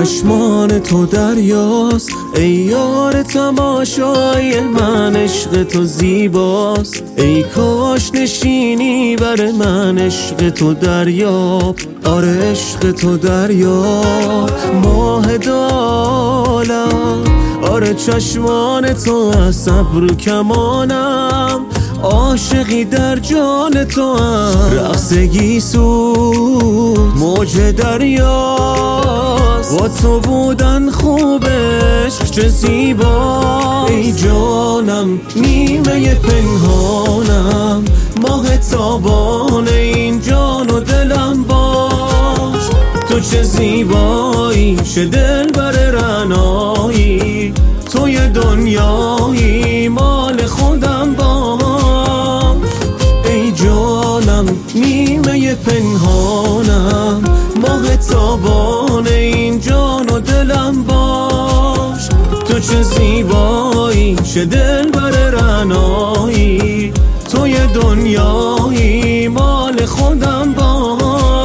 چشمان تو دریاست ای یار تماشای من، عشق تو زیباست ای کاش نشینی بر من، عشق تو دریاب، آره عشق تو دریاب. ماه دالم آره چشمان تو از صبر و کمانم، عاشقی در جان تو هم رقصگی سود موج دریاست، با تو بودن خوبش چه زیبا. ای جانم نیمه پنهانم، ماه تابان این جان و دلم باش. تو چه زیبایی چه دل بر رعنایی، توی دنیایی مال خودم باش. ای جانم نیمه پنهانم، ماه تابان این جان و دلم باش. تو چه زیبایی چه دل بر رعنایی، توی دنیایی مال خودم باش.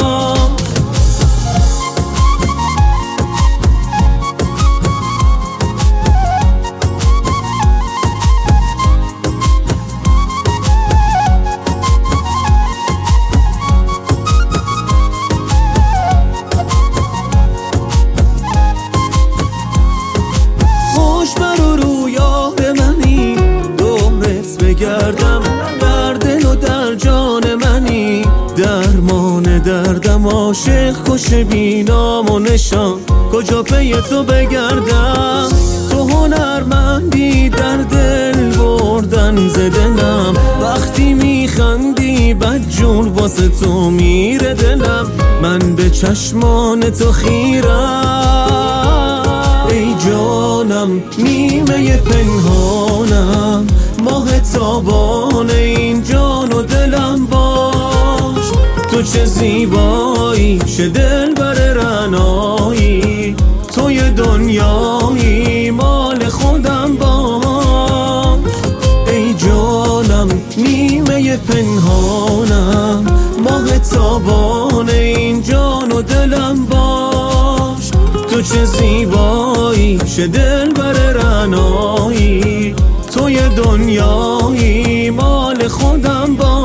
گردم در دل و در جان منی، درمان دردم عاشق کش بینام و نشان، کجا پی تو بگردم. تو هنرمندی در دل بردن ز دلم، وقتی میخندی بدجور واسه تو میره دلم، من به چشمان تو خیرم. ای جانم نیمه پنهانم، ماه تابان این جان و دلم باش. تو چه زیبایی چه دل بر رعنایی، توی دنیایی مال خودم باش. ای جانم نیمه پنهانم، ماه تابان این جان و دلم باش. تو چه زیبایی چه دل بر رعنایی، توی دنیایی مال خودم باش.